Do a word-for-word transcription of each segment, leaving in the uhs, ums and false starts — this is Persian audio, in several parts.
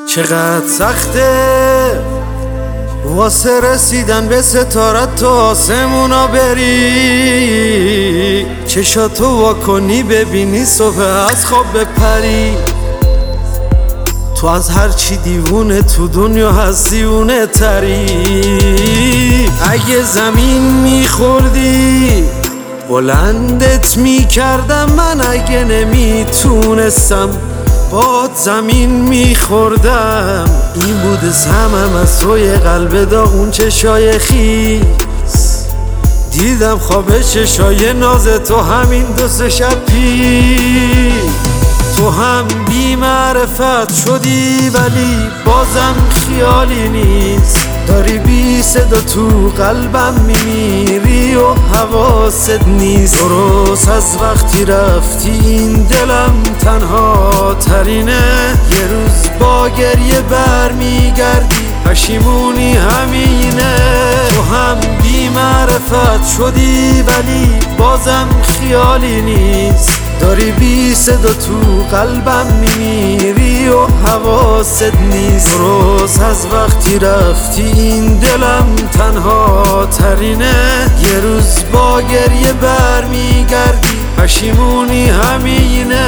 چقدر سخته واسه رسیدن به ستارت تو آسمونا بری، چشاتو واکنی ببینی صبح از خواب بپری. تو از هر چی دیوونه تو دنیا هستی اونه تری. اگه زمین میخوردی بلندت میکردم من، اگه نمیتونستم باد زمین میخوردم. این بوده سمم از توی قلب داغون چشای خیس، دیدم خواب چشای ناز تو همین دو سه شب پیش. تو هم بی معرفت شدی ولی بازم خیالی نیست، داری بی صدا تو قلبم میمیری و حواست نیست. درست از وقتی رفتی این دلم تنها ترینه، یه روز با گریه بر میگردی پشیمونی همینه. تو هم بی معرفت شدی ولی بازم خیالی نیست، داری بی صدا تو قلبم میمیری و حواست نیست. درست از وقتی رفتی این دلم تنها ترینه، یه روز با گریه بر میگردی پشیمونی همینه.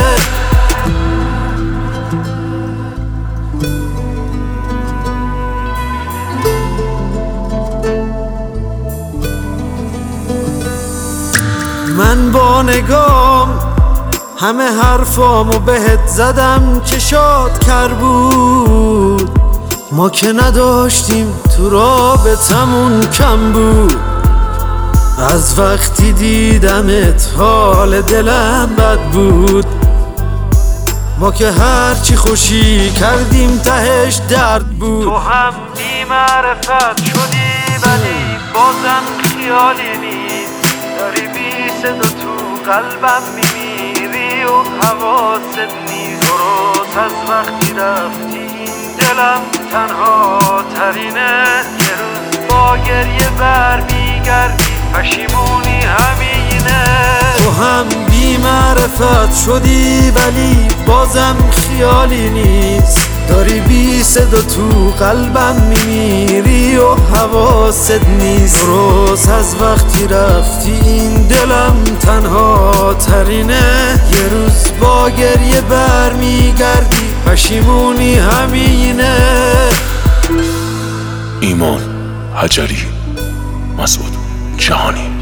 من با نگام همه حرفامو بهت زدم، چشات کر بود. ما که نداشتیم تو رابطمون کم بود. از وقتی دیدمت حال دلم بد بود. ما که هرچی خوشی کردیم تهش درد بود. تو هم بی معرفت شدی ولی بازم خیالی نیست، داری بی صدا تو قلبم میمیری و حواست نیست. درست از وقتی رفتی این دلم تنها ترینه، یه روز با گریه بر میگردی پشیمونی همینه. تو هم بی معرفت شدی ولی بازم خیالی نیست، داری بی صدا تو قلبم میمیری و حواست نیست. درست از وقتی رفتی این دلم تنها ترینه، یه روز با گریه بر میگردی پشیمونی همینه. ایمان حجری، مسعود جهانی.